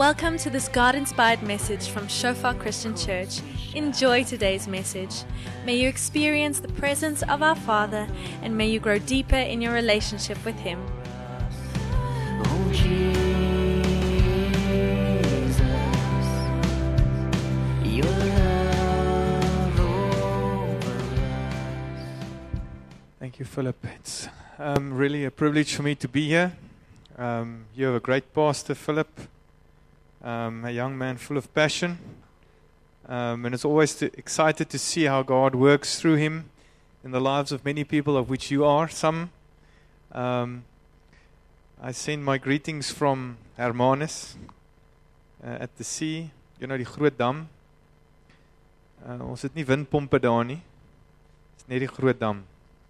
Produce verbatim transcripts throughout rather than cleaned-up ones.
Welcome to this God-inspired message from Shofar Christian Church. Enjoy today's message. May you experience the presence of our Father, and may you grow deeper in your relationship with Him. Oh, Jesus, your love over us. Thank you, Philip. It's um, really a privilege for me to be here. Um, you have a great pastor, Philip. Um, a young man full of passion, um, and it's always to, excited to see how God works through him in the lives of many people, of which you are some. Um, I send my greetings from Hermanus uh, at the sea, you know, die groot dam. Uh, ons het nie windpompe daar nie, it's net die groot dam.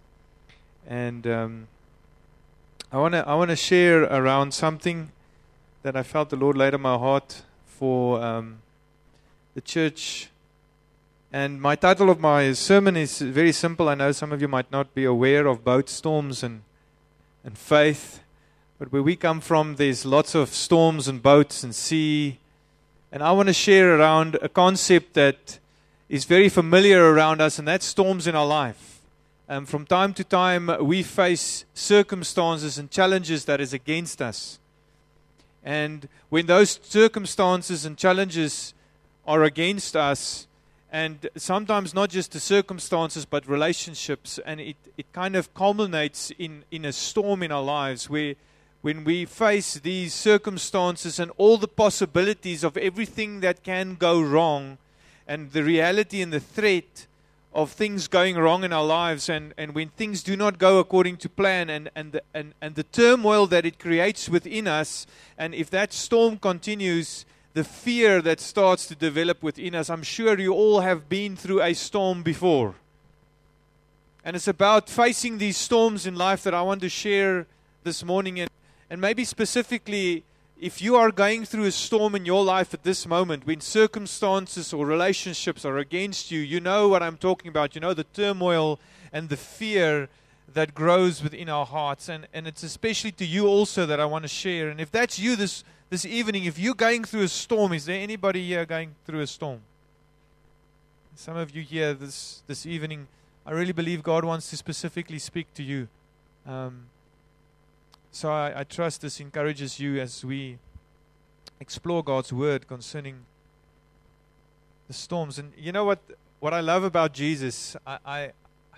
And um, I want to I want to share around something that I felt the Lord laid on my heart for um, the church. And my title of my sermon is very simple. I know some of you might not be aware of boat storms and, and faith. But where we come from, there's lots of storms and boats and sea. And I want to share around a concept that is very familiar around us, and that's storms in our life. Um, from time to time, we face circumstances and challenges that is against us. And when those circumstances and challenges are against us, and sometimes not just the circumstances but relationships, and it, it kind of culminates in, in a storm in our lives where when we face these circumstances and all the possibilities of everything that can go wrong, and the reality and the threat of things going wrong in our lives, and, and when things do not go according to plan, and, and, the, and, and the turmoil that it creates within us, and if that storm continues, the fear that starts to develop within us. I'm sure you all have been through a storm before. And it's about facing these storms in life that I want to share this morning. And, and maybe specifically, if you are going through a storm in your life at this moment, when circumstances or relationships are against you, you know what I'm talking about. You know the turmoil and the fear that grows within our hearts. And, and it's especially to you also that I want to share. And if that's you this, this evening, if you're going through a storm, is there anybody here going through a storm? Some of you here this, this evening, I really believe God wants to specifically speak to you. Um, So I, I trust this encourages you as we explore God's Word concerning the storms. And you know what what I love about Jesus? I I,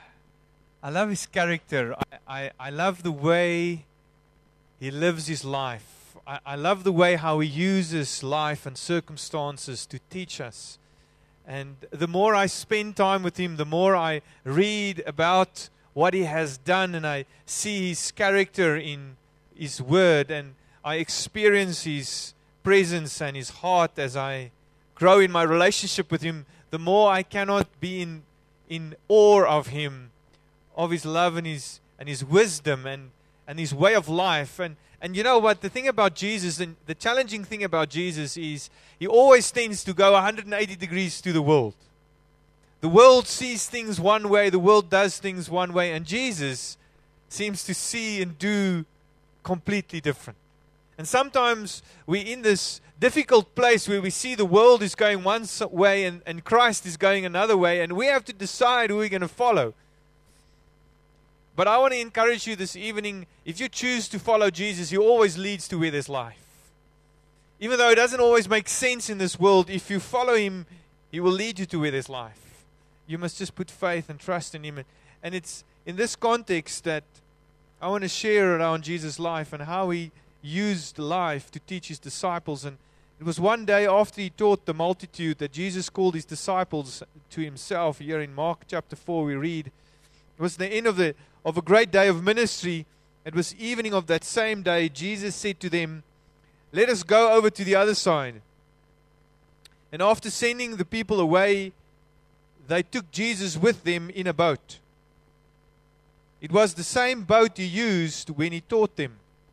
I love His character. I, I, I love the way He lives His life. I, I love the way how He uses life and circumstances to teach us. And the more I spend time with Him, the more I read about what He has done, and I see His character in His Word, and I experience His presence and His heart as I grow in my relationship with Him, the more I cannot be in, in awe of Him, of His love and His and His wisdom and, and His way of life. And, and you know what, the thing about Jesus, and the challenging thing about Jesus is He always tends to go one hundred eighty degrees to the world. The world sees things one way, the world does things one way, and Jesus seems to see and do completely different. And sometimes we're in this difficult place where we see the world is going one way and, and Christ is going another way, and we have to decide who we're going to follow. But I want to encourage you this evening, if you choose to follow Jesus, He always leads to where there's life. Even though it doesn't always make sense in this world, if you follow Him, He will lead you to where there's life. You must just put faith and trust in Him. And it's in this context that I want to share around Jesus' life and how He used life to teach His disciples. And it was one day after He taught the multitude that Jesus called His disciples to Himself. Here in Mark chapter four we read, it was the end of, the, of a great day of ministry. It was evening of that same day. Jesus said to them, "Let us go over to the other side." And after sending the people away, they took Jesus with them in a boat. It was the same boat He used when He taught them.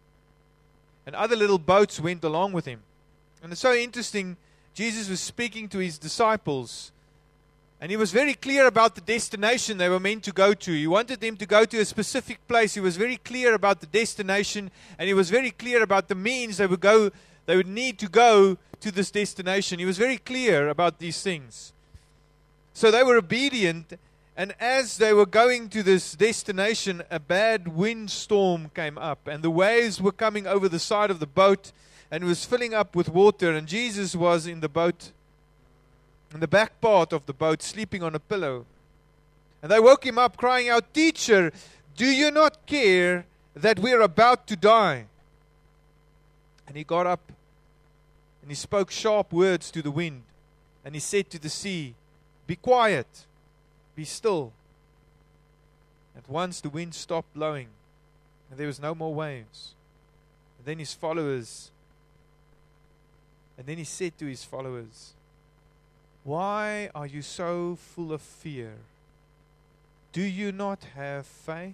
And other little boats went along with Him. And it's so interesting, Jesus was speaking to His disciples, and He was very clear about the destination they were meant to go to. He wanted them to go to a specific place. He was very clear about the destination, and He was very clear about the means they would go, they would need to go to this destination. He was very clear about these things. So they were obedient, and as they were going to this destination, a bad windstorm came up, and the waves were coming over the side of the boat, and it was filling up with water, and Jesus was in the boat, in the back part of the boat, sleeping on a pillow. And they woke him up, crying out, "Teacher, do you not care that we are about to die?" And he got up, and he spoke sharp words to the wind, and he said to the sea, "Be quiet, be still." At once the wind stopped blowing, and there was no more waves. And then his followers, and then he said to his followers, "Why are you so full of fear? Do you not have faith?"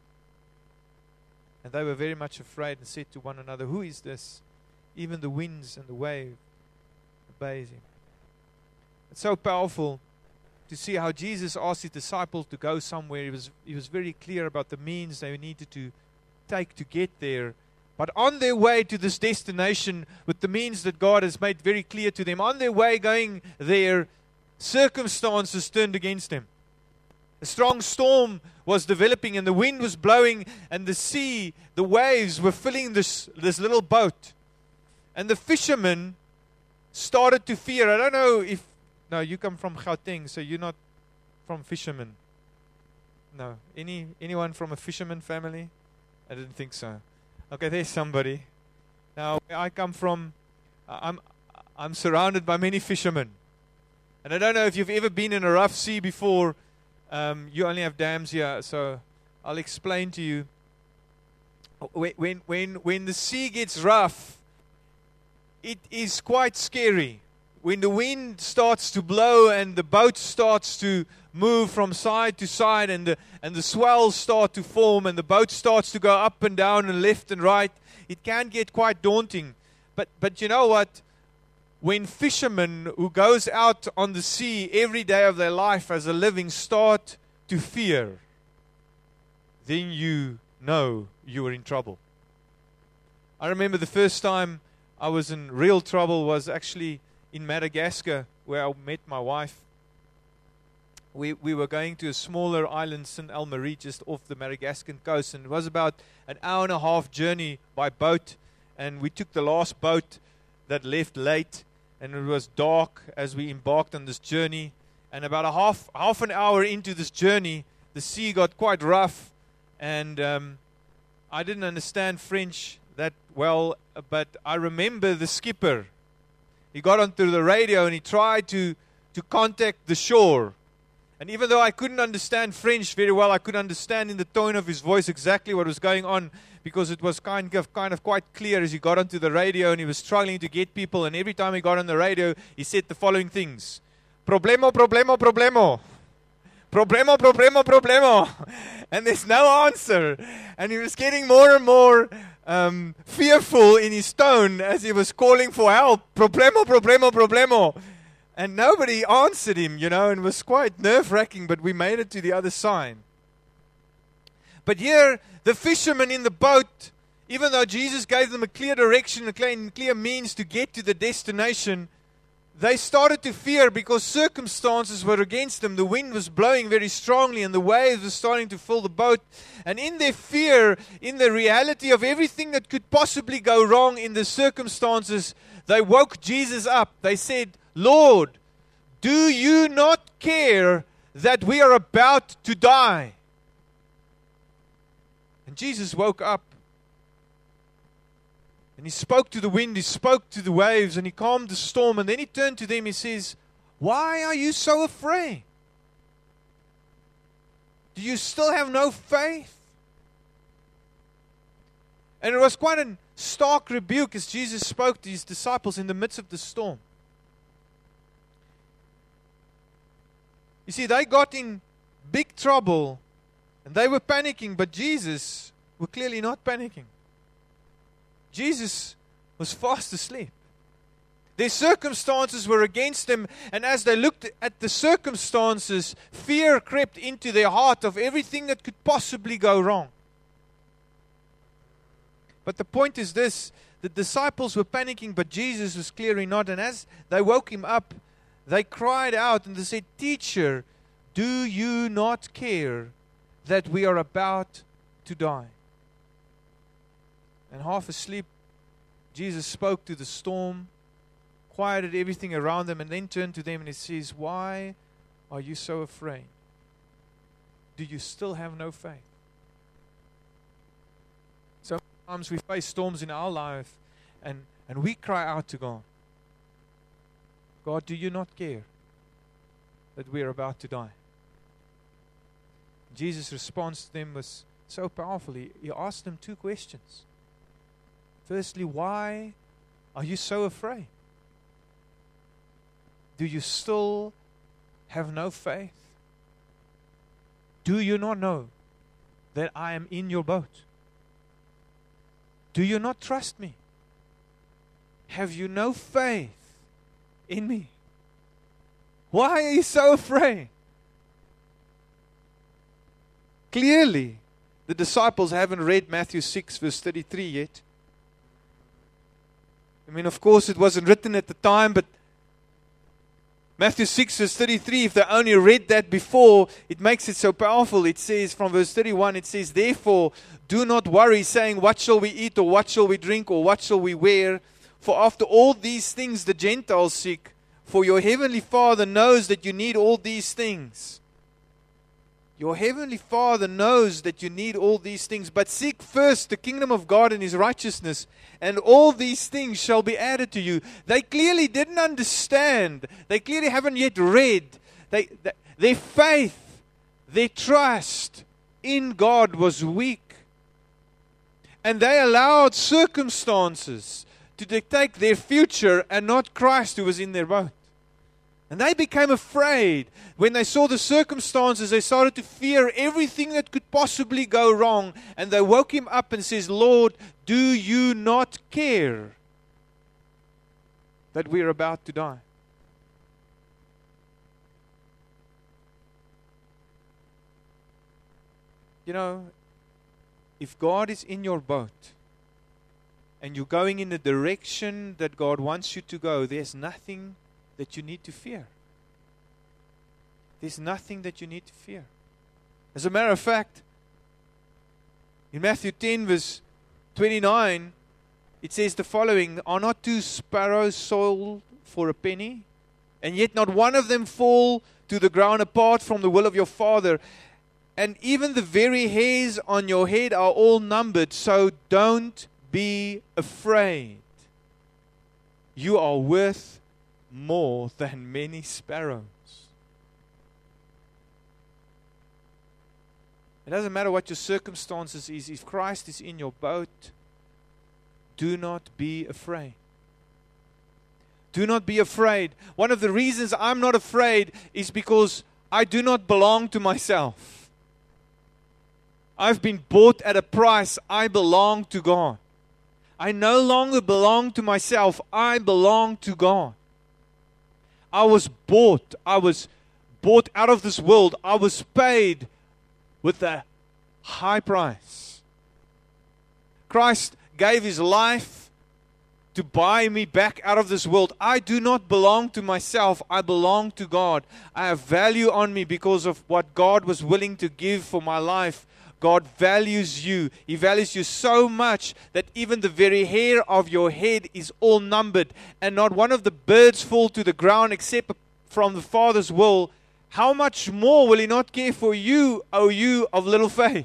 And they were very much afraid and said to one another, "Who is this? Even the winds and the wave obey him." It's so powerful to see how Jesus asked his disciples to go somewhere. He was, he was very clear about the means they needed to take to get there. But on their way to this destination, with the means that God has made very clear to them, on their way going there, circumstances turned against them. A strong storm was developing, and the wind was blowing, and the sea, the waves were filling this, this little boat. And the fishermen started to fear. I don't know if, no, you come from Gauteng, so you're not from fishermen. No. Any anyone from a fisherman family? I didn't think so. Okay, there's somebody. Now, where I come from, I'm I'm surrounded by many fishermen. And I don't know if you've ever been in a rough sea before. Um, you only have dams here, so I'll explain to you. When, when, when, when the sea gets rough, it is quite scary. When the wind starts to blow and the boat starts to move from side to side, and the, and the swells start to form, and the boat starts to go up and down and left and right, it can get quite daunting. But, but you know what? When fishermen who goes out on the sea every day of their life as a living start to fear, then you know you are in trouble. I remember the first time I was in real trouble was actually in Madagascar, where I met my wife. We we were going to a smaller island, Saint Elmarie, just off the Madagascan coast, and it was about an hour and a half journey by boat, and we took the last boat that left late, and it was dark as we embarked on this journey. And about a half half an hour into this journey, the sea got quite rough, and um, I didn't understand French that well, but I remember the skipper. He got onto the radio and he tried to, to contact the shore. And even though I couldn't understand French very well, I could understand in the tone of his voice exactly what was going on, because it was kind of kind of quite clear as he got onto the radio, and he was struggling to get people. And every time he got on the radio, he said the following things: "Problemo, problemo, problemo. Problemo, problemo, problemo." And there's no answer. And he was getting more and more um, fearful in his tone as he was calling for help. Problemo, problemo, problemo. And nobody answered him, you know, and it was quite nerve-wracking, but we made it to the other side. But here, the fishermen in the boat, even though Jesus gave them a clear direction, a clear, clear means to get to the destination, they started to fear because circumstances were against them. The wind was blowing very strongly, and the waves were starting to fill the boat. And in their fear, in the reality of everything that could possibly go wrong in the circumstances, they woke Jesus up. They said, "Lord, do you not care that we are about to die?" And Jesus woke up. And he spoke to the wind, he spoke to the waves, and he calmed the storm. And then he turned to them, he says, "Why are you so afraid? Do you still have no faith?" And it was quite a stark rebuke as Jesus spoke to his disciples in the midst of the storm. You see, they got in big trouble, and they were panicking, but Jesus were clearly not panicking. Jesus was fast asleep. Their circumstances were against them, and as they looked at the circumstances, fear crept into their heart of everything that could possibly go wrong. But the point is this, the disciples were panicking, but Jesus was clearly not. And as they woke him up, they cried out and they said, "Teacher, do you not care that we are about to die?" And half asleep, Jesus spoke to the storm, quieted everything around them, and then turned to them and he says, "Why are you so afraid? Do you still have no faith?" Sometimes we face storms in our life and, and we cry out to God, "God, do you not care that we are about to die?" Jesus' response to them was so powerful. He, he asked them two questions. Firstly, why are you so afraid? Do you still have no faith? Do you not know that I am in your boat? Do you not trust me? Have you no faith in me? Why are you so afraid? Clearly, the disciples haven't read Matthew six verse thirty-three yet. I mean, of course, it wasn't written at the time, but Matthew six verse thirty-three, if they only read that before, it makes it so powerful. It says from verse thirty-one, it says, "Therefore, do not worry, saying, what shall we eat, or what shall we drink, or what shall we wear? For after all these things the Gentiles seek, for your heavenly Father knows that you need all these things." Your heavenly Father knows that you need all these things. "But seek first the kingdom of God and His righteousness, and all these things shall be added to you." They clearly didn't understand. They clearly haven't yet read. They, they, their faith, their trust in God was weak. And they allowed circumstances to dictate their future and not Christ who was in their boat. And they became afraid. When they saw the circumstances, they started to fear everything that could possibly go wrong. And they woke him up and says, "Lord, do you not care that we are about to die?" You know, if God is in your boat and you're going in the direction that God wants you to go, there's nothing that you need to fear. There's nothing that you need to fear. As a matter of fact, in Matthew ten verse twenty-nine, it says the following, "Are not two sparrows sold for a penny? And yet not one of them fall to the ground apart from the will of your Father. And even the very hairs on your head are all numbered, so don't be afraid. You are worth more than many sparrows." It doesn't matter what your circumstances is. If Christ is in your boat, do not be afraid. Do not be afraid. One of the reasons I'm not afraid is because I do not belong to myself. I've been bought at a price. I belong to God. I no longer belong to myself. I belong to God. I was bought. I was bought out of this world. I was paid with a high price. Christ gave His life to buy me back out of this world. I do not belong to myself. I belong to God. I have value on me because of what God was willing to give for my life. God values you. He values you so much that even the very hair of your head is all numbered, and not one of the birds fall to the ground except from the Father's will. How much more will He not care for you, O you of little faith?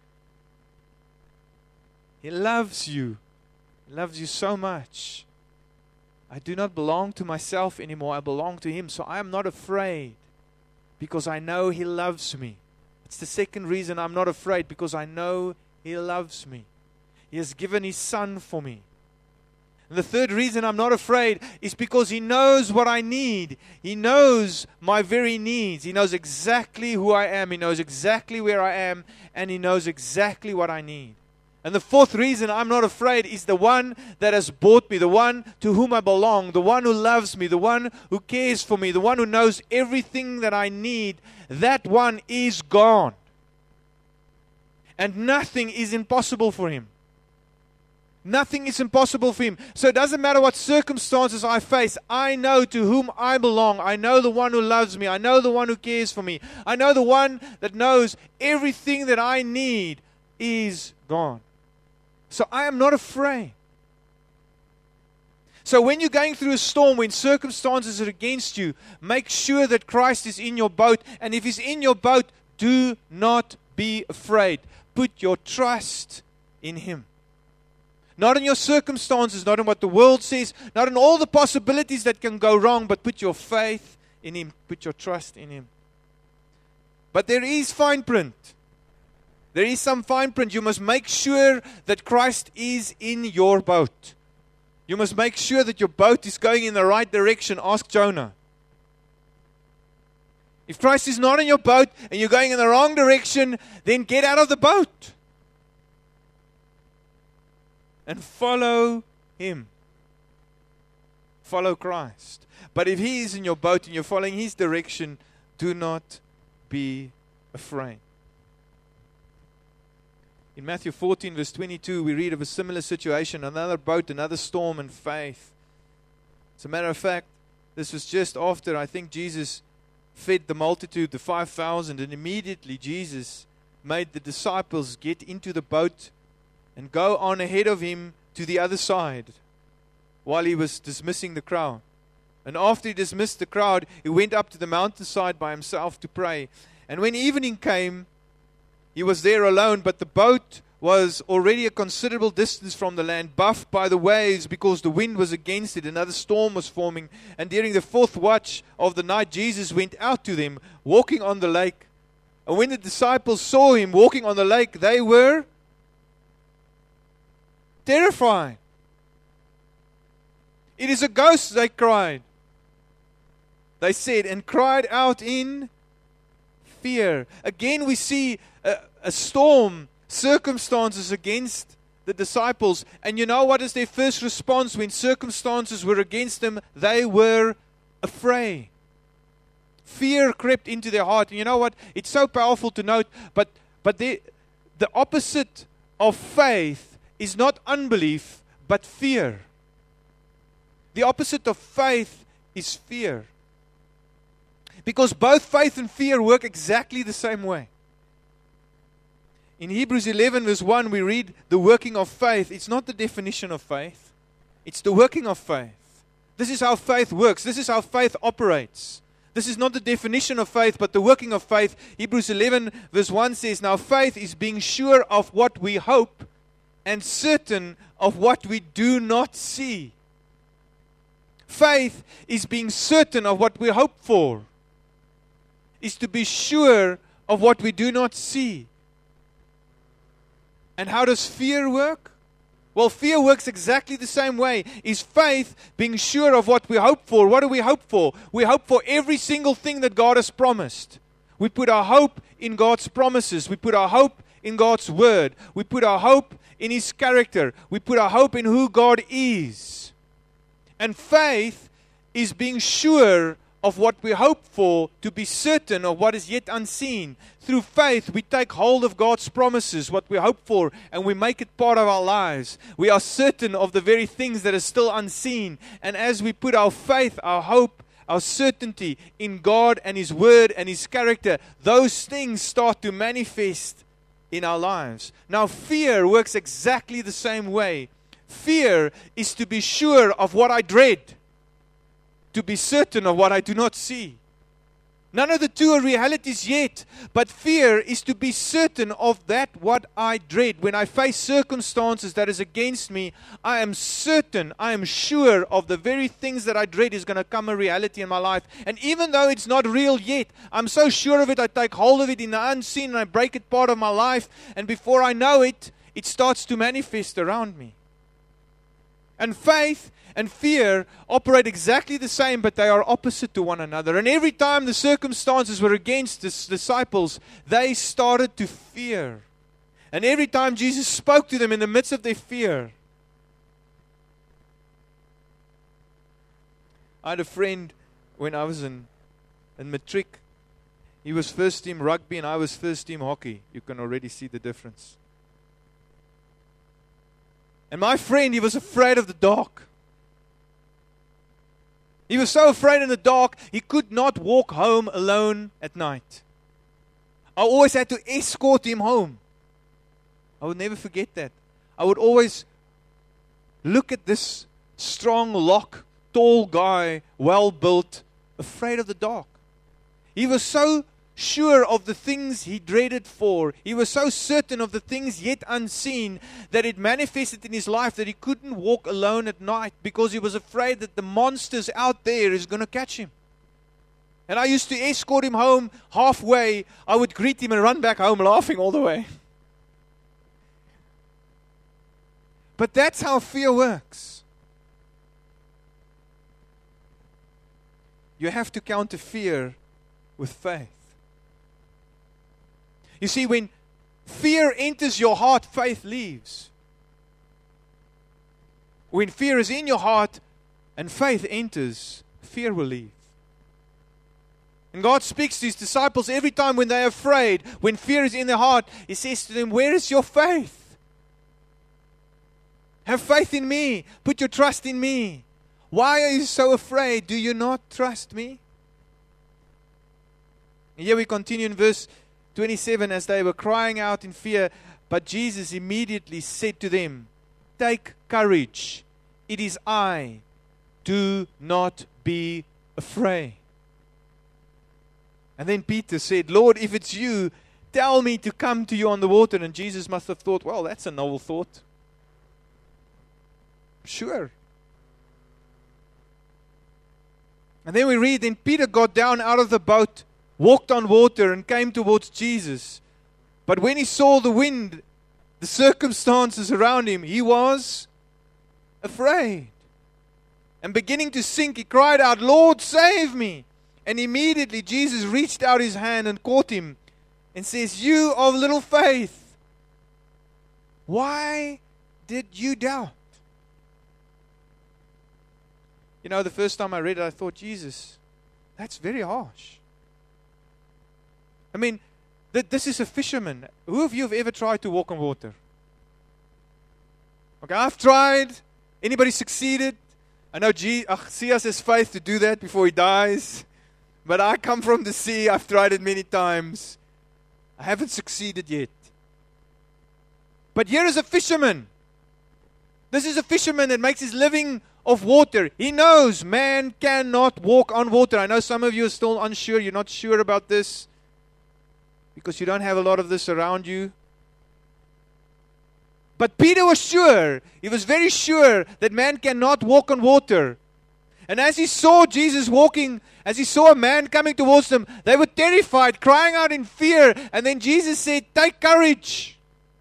He loves you. He loves you so much. I do not belong to myself anymore. I belong to Him. So I am not afraid because I know He loves me. It's the second reason I'm not afraid, because I know He loves me. He has given His Son for me. And the third reason I'm not afraid is because He knows what I need. He knows my very needs. He knows exactly who I am. He knows exactly where I am. And He knows exactly what I need. And the fourth reason I'm not afraid is the one that has bought me, the one to whom I belong, the one who loves me, the one who cares for me, the one who knows everything that I need. That one is God. And nothing is impossible for Him. Nothing is impossible for Him. So it doesn't matter what circumstances I face. I know to whom I belong. I know the one who loves me. I know the one who cares for me. I know the one that knows everything that I need is gone. So I am not afraid. So when you're going through a storm, when circumstances are against you, make sure that Christ is in your boat. And if He's in your boat, do not be afraid. Put your trust in Him. Not in your circumstances, not in what the world says, not in all the possibilities that can go wrong, but put your faith in Him. Put your trust in Him. But there is fine print. There is some fine print. You must make sure that Christ is in your boat. You must make sure that your boat is going in the right direction. Ask Jonah. If Christ is not in your boat and you're going in the wrong direction, then get out of the boat and follow Him. Follow Christ. But if He is in your boat and you're following His direction, do not be afraid. In Matthew fourteen, verse twenty-two, we read of a similar situation, another boat, another storm, and faith. As a matter of fact, this was just after, I think, Jesus fed the multitude, the five thousand, and immediately Jesus made the disciples get into the boat and go on ahead of Him to the other side while He was dismissing the crowd. And after He dismissed the crowd, He went up to the mountainside by Himself to pray. And when evening came, He was there alone, but the boat was already a considerable distance from the land, buffed by the waves because the wind was against it. Another storm was forming. And during the fourth watch of the night, Jesus went out to them, walking on the lake. And when the disciples saw Him walking on the lake, they were terrified. It is a ghost, they cried. They said, and cried out in fear. Again, we see a, a storm, circumstances against the disciples. And you know what is their first response when circumstances were against them? They were afraid. Fear crept into their heart. And you know what? It's so powerful to note, but, but the, the opposite of faith is not unbelief, but fear. The opposite of faith is fear. Because both faith and fear work exactly the same way. In Hebrews eleven verse one we read the working of faith. It's not the definition of faith. It's the working of faith. This is how faith works. This is how faith operates. This is not the definition of faith, but the working of faith. Hebrews eleven verse one says, now faith is being sure of what we hope and certain of what we do not see. Faith is being certain of what we hope for. Is to be sure of what we do not see. And how does fear work? Well, fear works exactly the same way. Is faith being sure of what we hope for? What do we hope for? We hope for every single thing that God has promised. We put our hope in God's promises. We put our hope in God's word. We put our hope in His character. We put our hope in who God is. And faith is being sure of what we hope for, to be certain of what is yet unseen. Through faith, we take hold of God's promises, what we hope for, and we make it part of our lives. We are certain of the very things that are still unseen. And as we put our faith, our hope, our certainty in God and His word and His character, those things start to manifest in our lives. Now, fear works exactly the same way. Fear is to be sure of what I dread, to be certain of what I do not see. None of the two are realities yet, but fear is to be certain of that what I dread. When I face circumstances that is against me, I am certain, I am sure of the very things that I dread is going to come a reality in my life. And even though it's not real yet, I'm so sure of it, I take hold of it in the unseen and I break it part of my life. And before I know it, it starts to manifest around me. And faith and fear operate exactly the same, but they are opposite to one another. And every time the circumstances were against the disciples, they started to fear. And every time Jesus spoke to them in the midst of their fear. I had a friend when I was in, in matric. He was first team rugby and I was first team hockey. You can already see the difference. And my friend, he was afraid of the dark. He was so afraid in the dark, he could not walk home alone at night. I always had to escort him home. I would never forget that. I would always look at this strong lock, tall guy, well built, afraid of the dark. He was so sure of the things he dreaded for. He was so certain of the things yet unseen that it manifested in his life that he couldn't walk alone at night because he was afraid that the monsters out there is going to catch him. And I used to escort him home halfway. I would greet him and run back home laughing all the way. But that's how fear works. You have to counter fear with faith. You see, when fear enters your heart, faith leaves. When fear is in your heart and faith enters, fear will leave. And God speaks to His disciples every time when they're afraid, when fear is in their heart, He says to them, where is your faith? Have faith in me. Put your trust in me. Why are you so afraid? Do you not trust me? And here we continue in verse twenty-seven, as they were crying out in fear, but Jesus immediately said to them, take courage, it is I, do not be afraid. And then Peter said, Lord, if it's you, tell me to come to you on the water. And Jesus must have thought, well, that's a novel thought. Sure. And then we read, then Peter got down out of the boat, walked on water, and came towards Jesus. But when he saw the wind, the circumstances around him, he was afraid. And beginning to sink, he cried out, Lord, save me. And immediately Jesus reached out his hand and caught him and says, you of little faith, why did you doubt? You know, the first time I read it, I thought, Jesus, that's very harsh. I mean, th- this is a fisherman. Who of you have ever tried to walk on water? Okay, I've tried. Anybody succeeded? I know G- uh, Sias has faith to do that before he dies. But I come from the sea. I've tried it many times. I haven't succeeded yet. But here is a fisherman. This is a fisherman that makes his living of water. He knows man cannot walk on water. I know some of you are still unsure. You're not sure about this because you don't have a lot of this around you. But Peter was sure. He was very sure that man cannot walk on water. And as he saw Jesus walking, as he saw a man coming towards them, they were terrified, crying out in fear. And then Jesus said, take courage.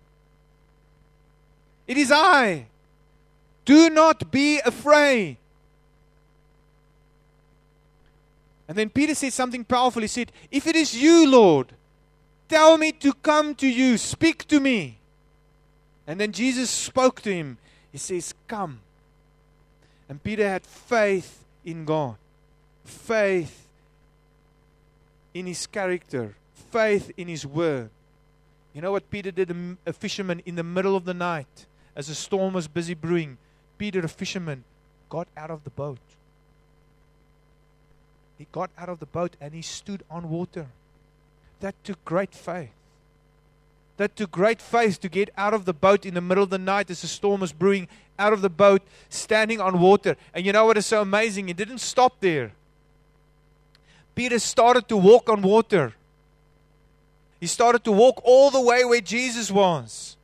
It is I. Do not be afraid. And then Peter said something powerful. He said, if it is you, Lord, tell me to come to you. Speak to me. And then Jesus spoke to him. He says, come. And Peter had faith in God. Faith in His character. Faith in His word. You know what Peter did? A fisherman in the middle of the night, as a storm was busy brewing, Peter, a fisherman, got out of the boat. He got out of the boat and he stood on water. That took great faith. That took great faith to get out of the boat in the middle of the night as the storm was brewing, out of the boat, standing on water. And you know what is so amazing? He didn't stop there. Peter started to walk on water. He started to walk all the way where Jesus was.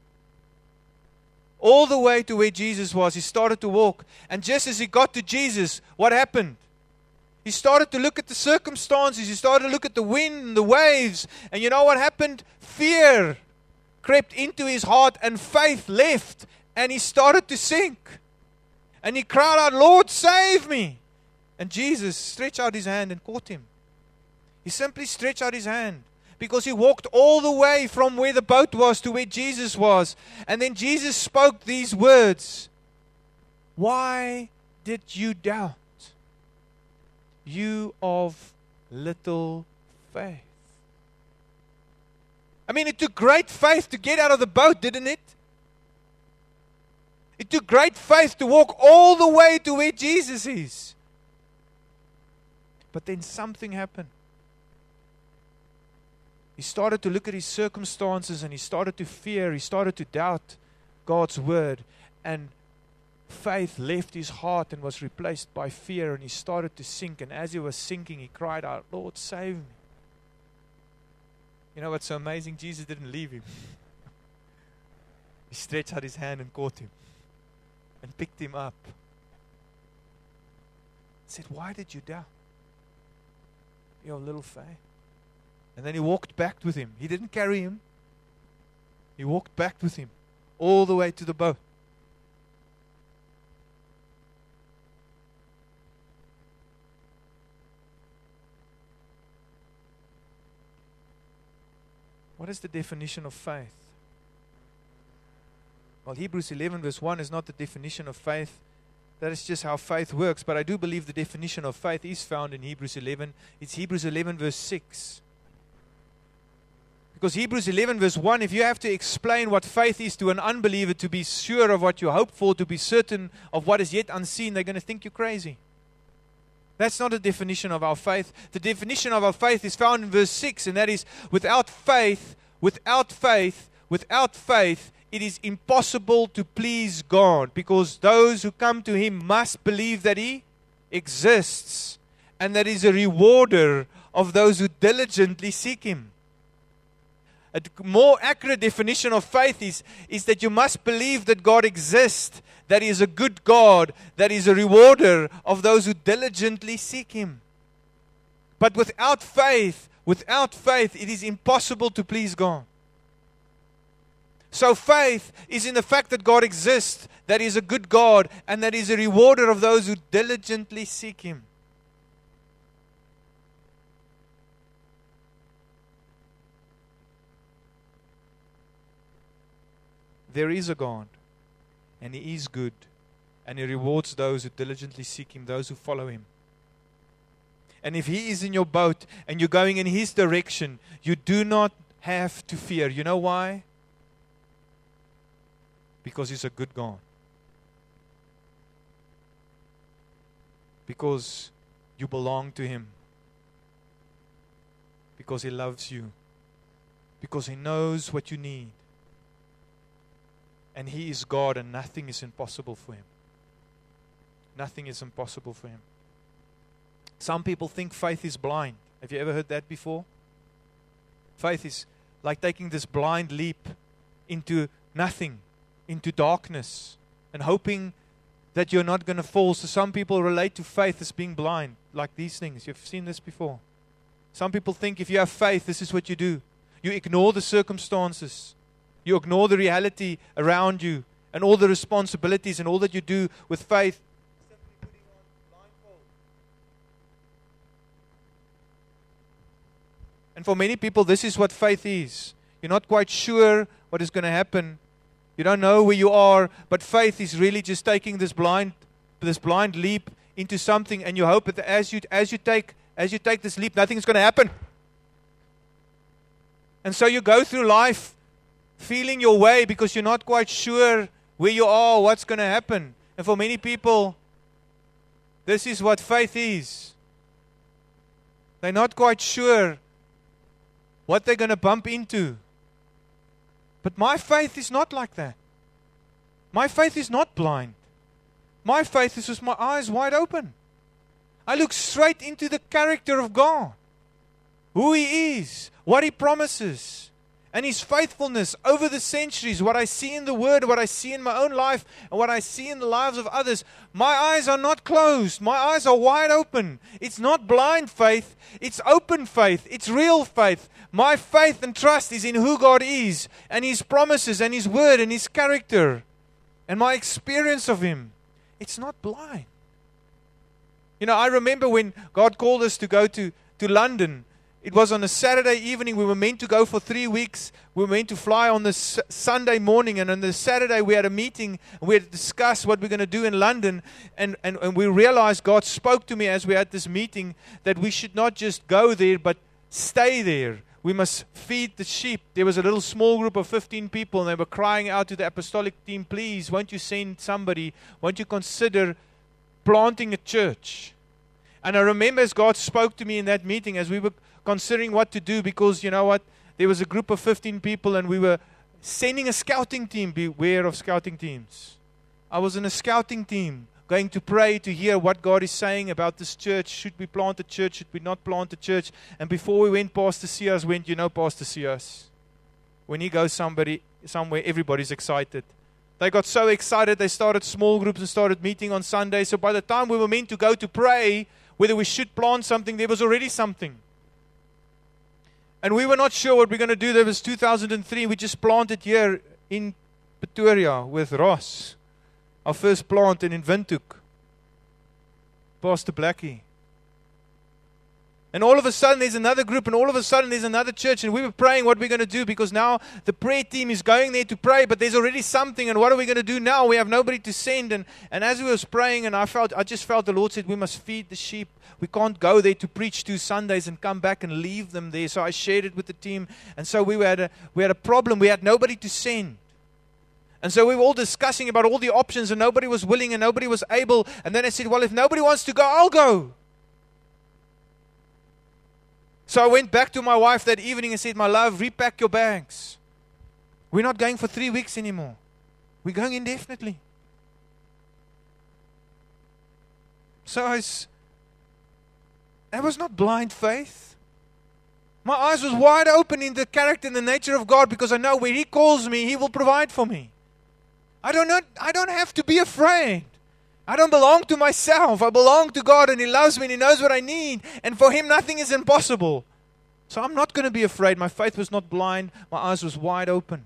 All the way to where Jesus was, he started to walk. And just as he got to Jesus, what happened? He started to look at the circumstances. He started to look at the wind and the waves. And you know what happened? Fear crept into his heart and faith left. And he started to sink. And he cried out, Lord, save me. And Jesus stretched out his hand and caught him. He simply stretched out his hand. Because he walked all the way from where the boat was to where Jesus was. And then Jesus spoke these words. Why did you doubt? You of little faith. I mean, it took great faith to get out of the boat, didn't it? It took great faith to walk all the way to where Jesus is. But then something happened. He started to look at his circumstances and he started to fear. He started to doubt God's word. And faith left his heart and was replaced by fear. And he started to sink. And as he was sinking, he cried out, Lord, save me. You know what's so amazing? Jesus didn't leave him. He stretched out his hand and caught him and picked him up. Said, why did you doubt? Your little faith. And then he walked back with him. He didn't carry him. He walked back with him all the way to the boat. What is the definition of faith? Well, Hebrews eleven verse one is not the definition of faith. That is just how faith works. But I do believe the definition of faith is found in Hebrews eleven. It's Hebrews eleven verse six. Because Hebrews eleven verse one, if you have to explain what faith is to an unbeliever, to be sure of what you hope for, to be certain of what is yet unseen, they're going to think you're crazy. That's not a definition of our faith. The definition of our faith is found in verse six, and that is, without faith, without faith, without faith, it is impossible to please God, because those who come to Him must believe that He exists and that He is a rewarder of those who diligently seek Him. A more accurate definition of faith is, is that you must believe that God exists, that He is a good God, that He is a rewarder of those who diligently seek Him. But without faith, without faith, it is impossible to please God. So faith is in the fact that God exists, that He is a good God, and that He is a rewarder of those who diligently seek Him. There is a God, and He is good, and He rewards those who diligently seek Him, those who follow Him. And if He is in your boat and you're going in His direction, you do not have to fear. You know why? Because He's a good God. Because you belong to Him. Because He loves you. Because He knows what you need. And He is God, and nothing is impossible for Him. Nothing is impossible for Him. Some people think faith is blind. Have you ever heard that before? Faith is like taking this blind leap into nothing, into darkness, and hoping that you're not going to fall. So some people relate to faith as being blind, like these things. You've seen this before. Some people think if you have faith, this is what you do. You ignore the circumstances. You ignore the reality around you and all the responsibilities, and all that you do with faith. Simply putting on blindfold. And for many people, this is what faith is. You're not quite sure what is going to happen. You don't know where you are, but faith is really just taking this blind, this blind leap into something, and you hope that as you as you take as you take this leap, nothing is going to happen. And so you go through life feeling your way because you're not quite sure where you are, what's going to happen. And for many people, this is what faith is. They're not quite sure what they're going to bump into. But my faith is not like that. My faith is not blind. My faith is with my eyes wide open. I look straight into the character of God. Who He is, what He promises, and His faithfulness over the centuries, what I see in the Word, what I see in my own life, and what I see in the lives of others. My eyes are not closed. My eyes are wide open. It's not blind faith. It's open faith. It's real faith. My faith and trust is in who God is, and His promises, and His Word, and His character, and my experience of Him. It's not blind. You know, I remember when God called us to go to, to London. It was on a Saturday evening. We were meant to go for three weeks. We were meant to fly on the s- Sunday morning. And on the Saturday, we had a meeting. And we had to discuss what we're going to do in London. And, and, and we realized God spoke to me as we had this meeting that we should not just go there, but stay there. We must feed the sheep. There was a little small group of fifteen people, and they were crying out to the apostolic team, please, won't you send somebody? Won't you consider planting a church? And I remember as God spoke to me in that meeting, as we were considering what to do, because you know what? There was a group of fifteen people, and we were sending a scouting team. Beware of scouting teams. I was in a scouting team, going to pray to hear what God is saying about this church. Should we plant a church? Should we not plant a church? And before we went, Pastor Sias went, you know, Pastor Sias, when he goes somebody somewhere, everybody's excited. They got so excited, they started small groups and started meeting on Sunday. So by the time we were meant to go to pray, whether we should plant something, there was already something. And we were not sure what we're going to do. There was two thousand three, we just planted here in Pretoria with Ross. Our first plant in Windhoek. Pastor Blackie. And all of a sudden there's another group, and all of a sudden there's another church, and we were praying what we're going to do, because now the prayer team is going there to pray, but there's already something, and what are we going to do now? We have nobody to send. And, and as we was praying, and I felt, I just felt the Lord said, we must feed the sheep. We can't go there to preach two Sundays and come back and leave them there. So I shared it with the team, and so we had a, we had a problem. We had nobody to send. And so we were all discussing about all the options, and nobody was willing and nobody was able. And then I said, well, if nobody wants to go, I'll go. So I went back to my wife that evening and said, my love, repack your bags. We're not going for three weeks anymore. We're going indefinitely. So I was, that was not blind faith. My eyes was wide open in the character and the nature of God, because I know where He calls me, He will provide for me. I don't know, I don't have to be afraid. I don't belong to myself. I belong to God, and He loves me and He knows what I need. And for Him, nothing is impossible. So I'm not going to be afraid. My faith was not blind. My eyes was wide open.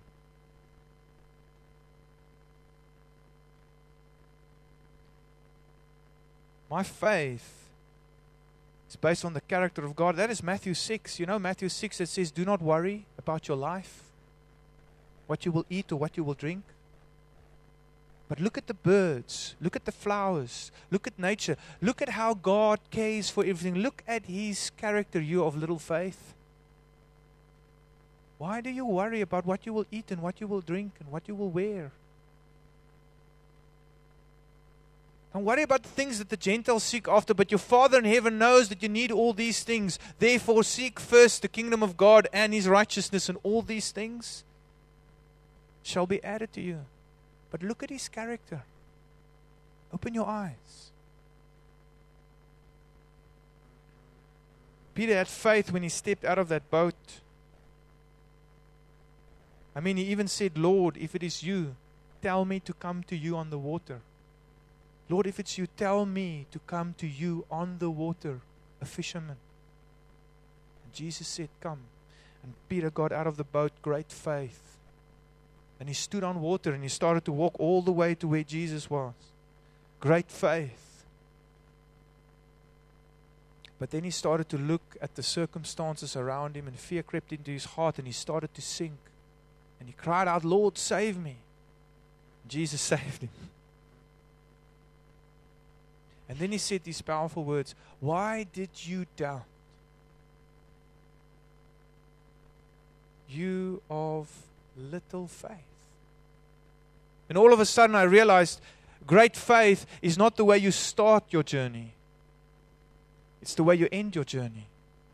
My faith is based on the character of God. That is Matthew six. You know Matthew six, that says, do not worry about your life, what you will eat or what you will drink. But look at the birds, look at the flowers, look at nature, look at how God cares for everything. Look at His character, you of little faith. Why do you worry about what you will eat and what you will drink and what you will wear? Don't worry about the things that the Gentiles seek after, but your Father in heaven knows that you need all these things. Therefore seek first the kingdom of God and His righteousness, and all these things shall be added to you. But look at His character. Open your eyes. Peter had faith when he stepped out of that boat. I mean, he even said, Lord, if it is you, tell me to come to you on the water. Lord, if it's you, tell me to come to you on the water, a fisherman. And Jesus said, come. And Peter got out of the boat, great faith. And he stood on water and he started to walk all the way to where Jesus was. Great faith. But then he started to look at the circumstances around him, and fear crept into his heart, and he started to sink. And he cried out, Lord, save me. Jesus saved him. And then he said these powerful words, why did you doubt? You of little faith. And all of a sudden I realized great faith is not the way you start your journey. It's the way you end your journey.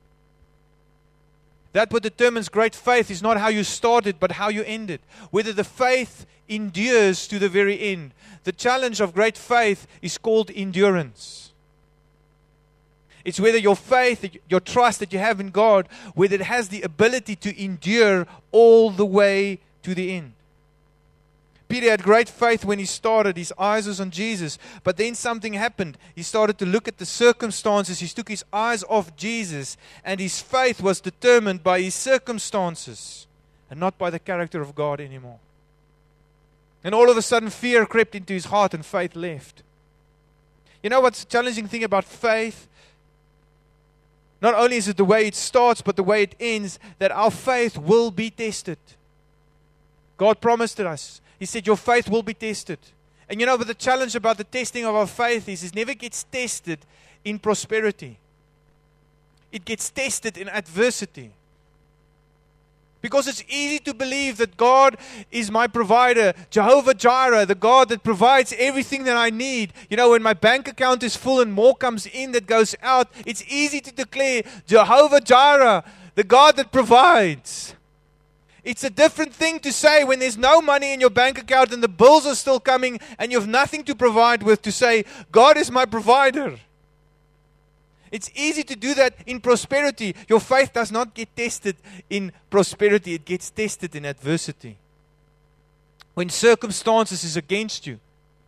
That what determines great faith is not how you started, but how you end it. Whether the faith endures to the very end. The challenge of great faith is called endurance. It's whether your faith, your trust that you have in God, whether it has the ability to endure all the way to the end. Peter had great faith when he started. His eyes was on Jesus. But then something happened. He started to look at the circumstances. He took his eyes off Jesus. And his faith was determined by his circumstances and not by the character of God anymore. And all of a sudden fear crept into his heart and faith left. You know what's the challenging thing about faith? Not only is it the way it starts, but the way it ends, that our faith will be tested. God promised it us. He said, your faith will be tested. And you know, but the challenge about the testing of our faith is, it never gets tested in prosperity. It gets tested in adversity. Because it's easy to believe that God is my provider, Jehovah Jireh, the God that provides everything that I need. You know, when my bank account is full and more comes in that goes out, it's easy to declare Jehovah Jireh, the God that provides. It's a different thing to say when there's no money in your bank account and the bills are still coming and you have nothing to provide with, to say, God is my provider. It's easy to do that in prosperity. Your faith does not get tested in prosperity. It gets tested in adversity. When circumstances is against you.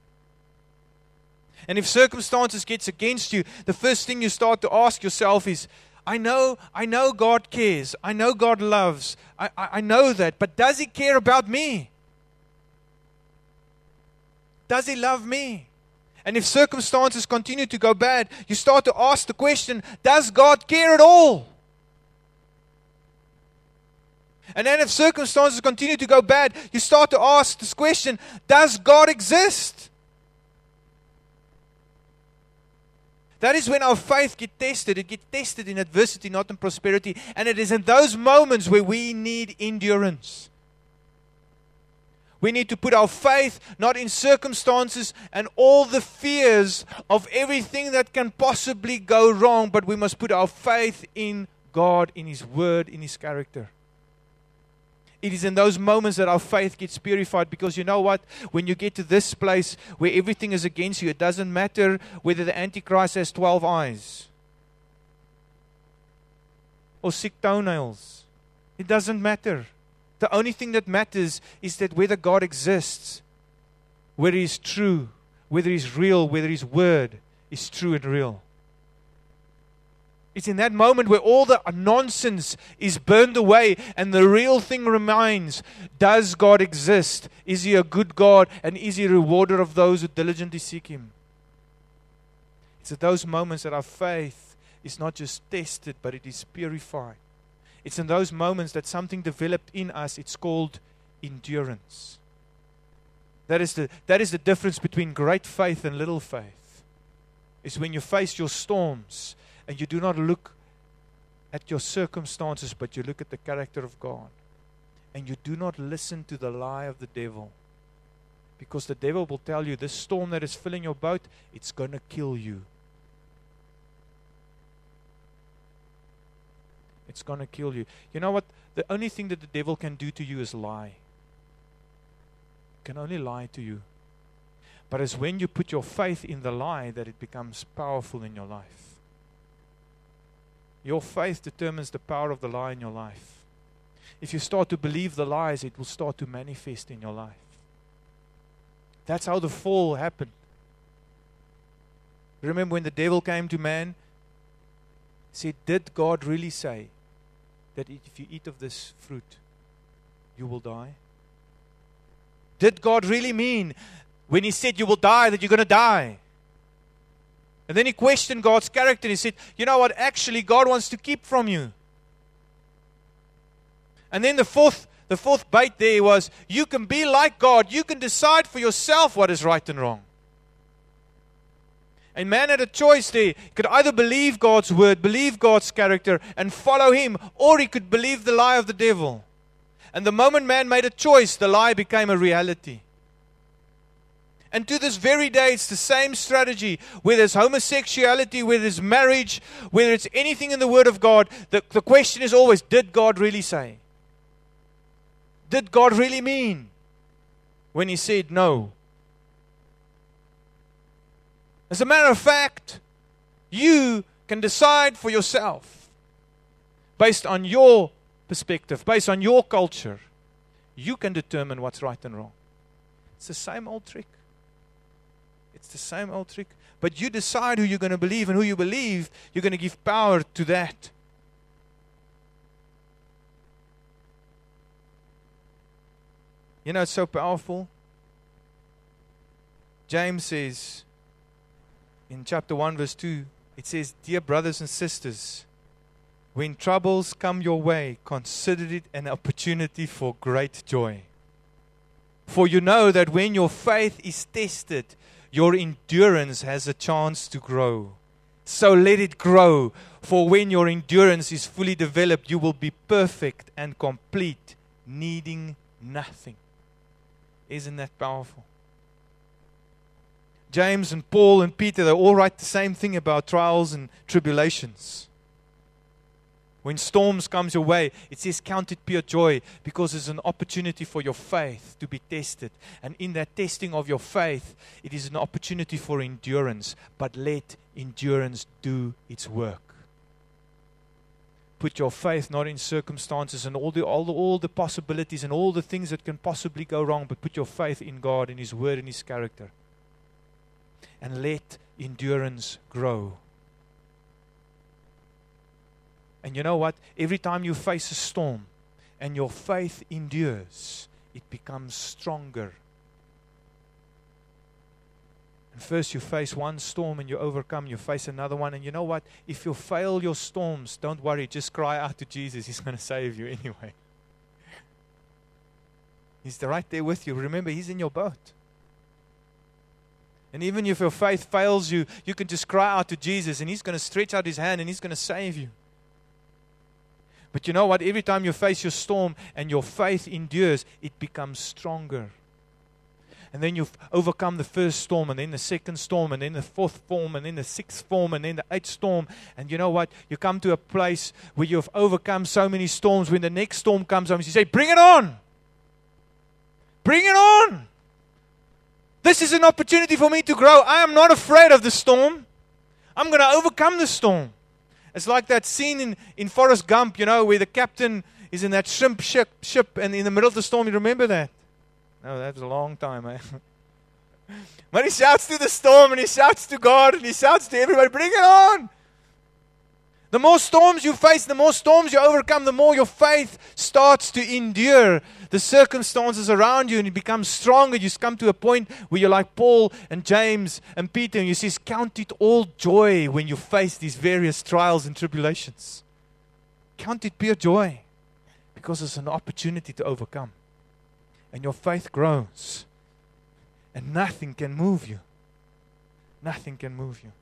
And if circumstances gets against you, the first thing you start to ask yourself is, I know, I know God cares. I know God loves. I, I, I know that. But does He care about me? Does He love me? And if circumstances continue to go bad, you start to ask the question, does God care at all? And then if circumstances continue to go bad, you start to ask this question, does God exist? That is when our faith gets tested. It gets tested in adversity, not in prosperity. And it is in those moments where we need endurance. We need to put our faith not in circumstances and all the fears of everything that can possibly go wrong, but we must put our faith in God, in His Word, in His character. It is in those moments that our faith gets purified, because you know what? When you get to this place where everything is against you, it doesn't matter whether the Antichrist has twelve eyes or sick toenails. It doesn't matter. The only thing that matters is that whether God exists, whether He's true, whether He's real, whether His Word is true and real. It's in that moment where all the nonsense is burned away and the real thing remains. Does God exist? Is He a good God? And is He a rewarder of those who diligently seek Him? It's at those moments that our faith is not just tested, but it is purified. It's in those moments that something developed in us. It's called endurance. That is the, that is the difference between great faith and little faith. It's when you face your storms and you do not look at your circumstances, but you look at the character of God. And you do not listen to the lie of the devil. Because the devil will tell you, this storm that is filling your boat, it's going to kill you. It's going to kill you. You know what? The only thing that the devil can do to you is lie. He can only lie to you. But it's when you put your faith in the lie that it becomes powerful in your life. Your faith determines the power of the lie in your life. If you start to believe the lies, it will start to manifest in your life. That's how the fall happened. Remember when the devil came to man? Said, did God really say that if you eat of this fruit, you will die? Did God really mean when He said you will die, that you're going to die? And then he questioned God's character. He said, you know what, actually God wants to keep from you. And then the fourth, the fourth bait there was, you can be like God. You can decide for yourself what is right and wrong. And man had a choice there. He could either believe God's word, believe God's character, and follow Him, or he could believe the lie of the devil. And the moment man made a choice, the lie became a reality. And to this very day, it's the same strategy. Whether it's homosexuality, whether it's marriage, whether it's anything in the Word of God, the, the question is always, did God really say? Did God really mean when He said no? As a matter of fact, you can decide for yourself, based on your perspective, based on your culture. You can determine what's right and wrong. It's the same old trick. It's the same old trick. But you decide who you're going to believe, and who you believe, you're going to give power to that. You know, it's so powerful. James says, in chapter one, verse two, it says, dear brothers and sisters, when troubles come your way, consider it an opportunity for great joy. For you know that when your faith is tested, your endurance has a chance to grow. So let it grow, for when your endurance is fully developed, you will be perfect and complete, needing nothing. Isn't that powerful? James and Paul and Peter, they all write the same thing about trials and tribulations. When storms comes your way, it says count it pure joy, because it's an opportunity for your faith to be tested. And in that testing of your faith, it is an opportunity for endurance. But let endurance do its work. Put your faith not in circumstances and all the, all the all the possibilities and all the things that can possibly go wrong, but put your faith in God, in His Word, in His character. And let endurance grow. And you know what? Every time you face a storm and your faith endures, it becomes stronger. And first you face one storm and you overcome, you face another one. And you know what? If you fail your storms, don't worry, just cry out to Jesus. He's going to save you anyway. He's right there with you. Remember, He's in your boat. And even if your faith fails you, you can just cry out to Jesus and He's going to stretch out His hand and He's going to save you. But you know what? Every time you face your storm and your faith endures, it becomes stronger. And then you've overcome the first storm, and then the second storm, and then the fourth storm, and then the sixth storm, and then the eighth storm. And you know what? You come to a place where you've overcome so many storms. When the next storm comes on, you say, bring it on! Bring it on! This is an opportunity for me to grow. I am not afraid of the storm. I'm going to overcome the storm. It's like that scene in, in Forrest Gump, you know, where the captain is in that shrimp ship, ship and in the middle of the storm. You remember that? No, that was a long time, eh? But he shouts to the storm and he shouts to God and he shouts to everybody, bring it on! The more storms you face, the more storms you overcome, the more your faith starts to endure the circumstances around you and it becomes stronger. You come to a point where you're like Paul and James and Peter and you say, count it all joy when you face these various trials and tribulations. Count it pure joy because it's an opportunity to overcome. And your faith grows and nothing can move you. Nothing can move you.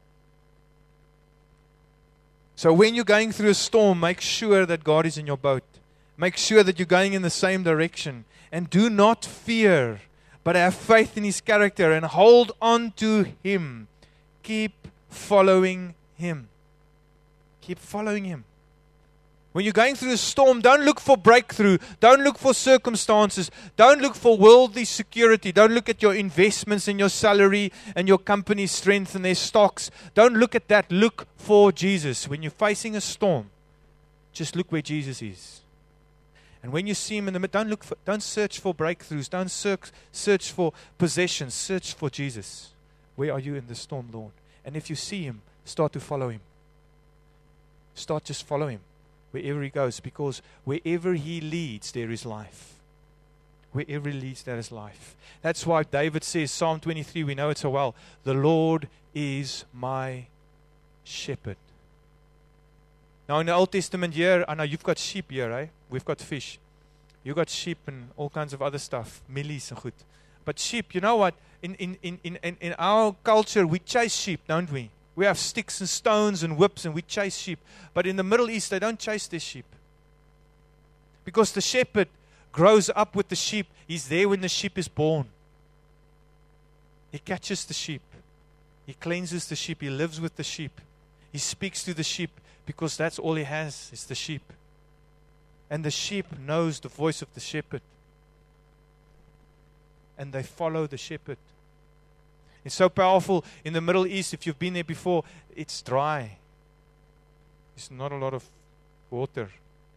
So when you're going through a storm, make sure that God is in your boat. Make sure that you're going in the same direction. And do not fear, but have faith in His character and hold on to Him. Keep following Him. Keep following Him. When you're going through a storm, don't look for breakthrough. Don't look for circumstances. Don't look for worldly security. Don't look at your investments and your salary and your company's strength and their stocks. Don't look at that. Look for Jesus. When you're facing a storm, just look where Jesus is. And when you see Him in the middle, don't look for, don't search for breakthroughs. Don't search, search for possessions. Search for Jesus. Where are you in the storm, Lord? And if you see Him, start to follow Him. Start just follow Him. Wherever He goes, because wherever He leads, there is life. Wherever He leads, there is life. That's why David says, Psalm twenty-three, we know it so well, the Lord is my shepherd. Now in the Old Testament here, I know you've got sheep here, eh? We've got fish. You've got sheep and all kinds of other stuff, millies and good. But sheep, you know what? In, in, in, in, in our culture, we chase sheep, don't we? We have sticks and stones and whips and we chase sheep. But in the Middle East, they don't chase their sheep. Because the shepherd grows up with the sheep. He's there when the sheep is born. He catches the sheep. He cleanses the sheep. He lives with the sheep. He speaks to the sheep because that's all he has is the sheep. And the sheep knows the voice of the shepherd. And they follow the shepherd. It's so powerful in the Middle East. If you've been there before, it's dry. There's not a lot of water.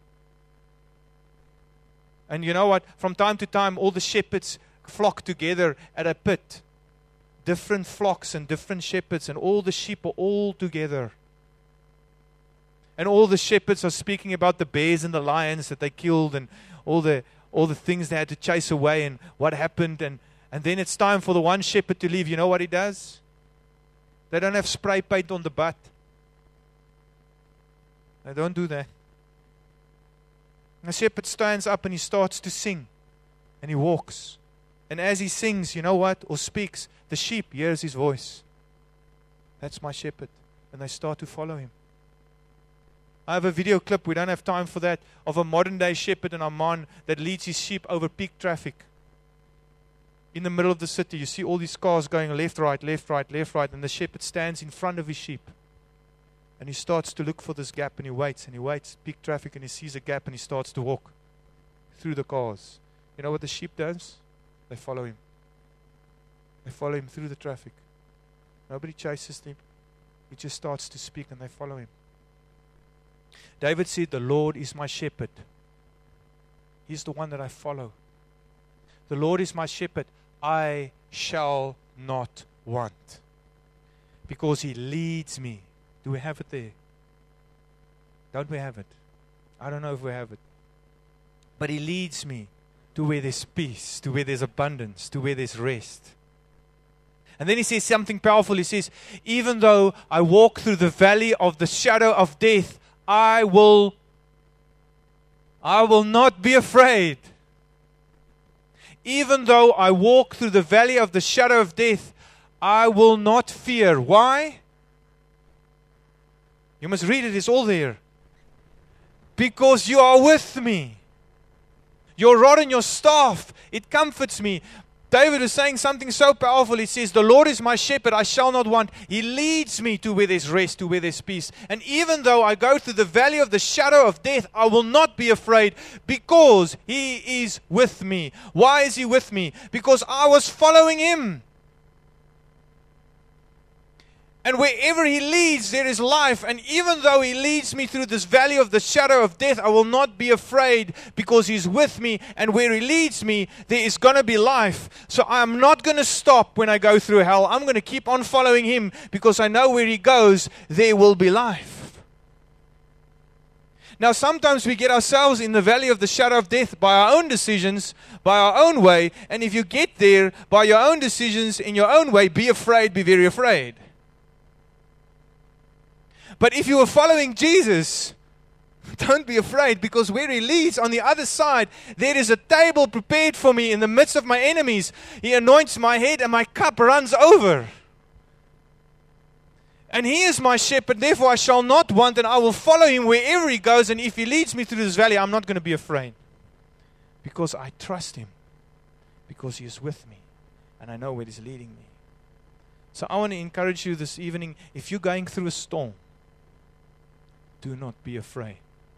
And you know what? From time to time, all the shepherds flock together at a pit. Different flocks and different shepherds, and all the sheep are all together. And all the shepherds are speaking about the bears and the lions that they killed, and all the all the things they had to chase away, and what happened, and And then it's time for the one shepherd to leave. You know what he does? They don't have spray paint on the butt. They don't do that. The shepherd stands up and he starts to sing. And he walks. And as he sings, you know what? Or speaks, the sheep hears his voice. That's my shepherd. and they start to follow him. I have a video clip, we don't have time for that, of a modern day shepherd in Amman that leads his sheep over peak traffic. In the middle of the city, you see all these cars going left, right, left, right, left, right, and the shepherd stands in front of his sheep. And he starts to look for this gap, and he waits, and he waits, peak traffic, and he sees a gap, and he starts to walk through the cars. You know what the sheep does? They follow him. They follow him through the traffic. Nobody chases him. He just starts to speak, and they follow him. David said, the Lord is my shepherd. He's the one that I follow. The Lord is my shepherd. I shall not want. Because he leads me. Do we have it there? Don't we have it? I don't know if we have it. But he leads me to where there's peace, to where there's abundance, to where there's rest. And then he says something powerful. He says, even though I walk through the valley of the shadow of death, I will, I will not be afraid. Even though I walk through the valley of the shadow of death, I will not fear. Why? You must read it, it's all there. Because you are with me. Your rod and your staff, it comforts me. David is saying something so powerful. He says, the Lord is my shepherd, I shall not want. He leads me to where there's rest, to where there's peace. And even though I go through the valley of the shadow of death, I will not be afraid because he is with me. Why is he with me? Because I was following him. And wherever he leads, there is life. And even though he leads me through this valley of the shadow of death, I will not be afraid because he's with me. And where he leads me, there is going to be life. So I'm not going to stop when I go through hell. I'm going to keep on following him because I know where he goes, there will be life. Now, sometimes we get ourselves in the valley of the shadow of death by our own decisions, by our own way. And if you get there by your own decisions, in your own way, be afraid, be very afraid. But if you are following Jesus, don't be afraid, because where he leads, on the other side, there is a table prepared for me in the midst of my enemies. He anoints my head and my cup runs over. And he is my shepherd, therefore I shall not want, and I will follow him wherever he goes. And if he leads me through this valley, I'm not going to be afraid, because I trust him, because he is with me, and I know where he's leading me. So I want to encourage you this evening, if you're going through a storm, do not be afraid.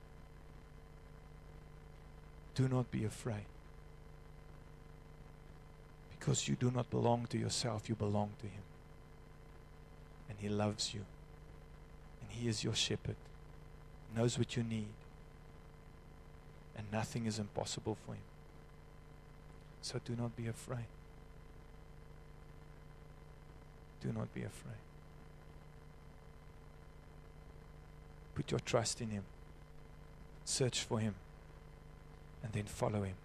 Do not be afraid. Because you do not belong to yourself, you belong to him. And he loves you. And he is your shepherd. Knows what you need. And nothing is impossible for him. So do not be afraid. Do not be afraid. Put your trust in him. Search for him. And then follow him.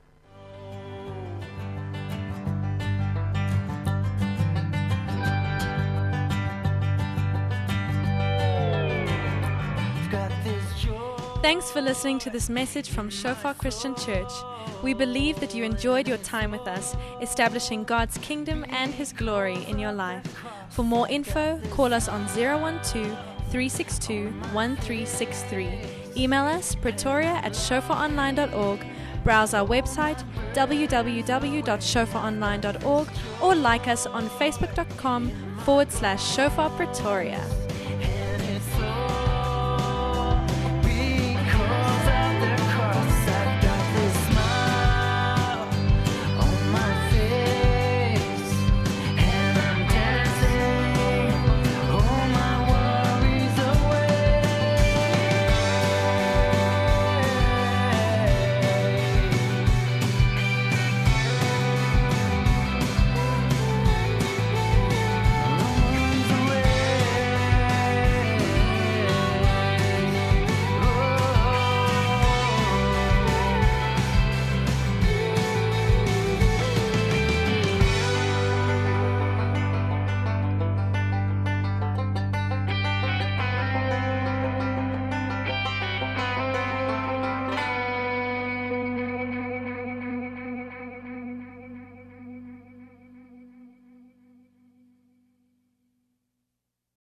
Thanks for listening to this message from Shofar Christian Church. We believe that you enjoyed your time with us, establishing God's kingdom and his glory in your life. For more info, call us on zero one two, three six two, one three six three. Email us pretoria at shofar online dot org. Browse our website w w w dot shofar online dot org or like us on facebook dot com forward slash shofar pretoria.